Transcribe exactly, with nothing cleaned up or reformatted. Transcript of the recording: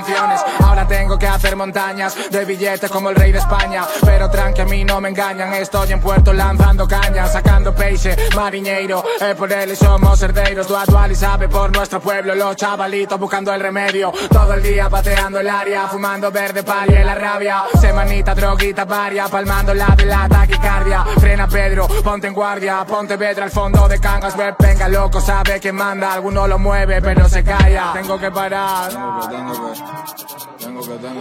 canciones. Ahora tengo que hacer montañas de billetes como el rey de España. Pero tranqui, a mí no me engañan. Estoy en Puerto lanzando cañas, sacando peixe, mariñeiro. Es por él y somos herdeiros. Dual dual y sabe por nuestro pueblo. Los chavalitos buscando el remedio. Todo el día pateando el área, fumando verde pali en la rabia. Semanita, droguita varia, palmando la de la taquicardia. Frena Pedro, ponte en guardia. Ponte Vedra al fondo de Cangas. Web, venga loco, sabe que manda. Alguno lo mueve pero se calla. Tengo que parar. Tengo que, tengo que, tengo que, tengo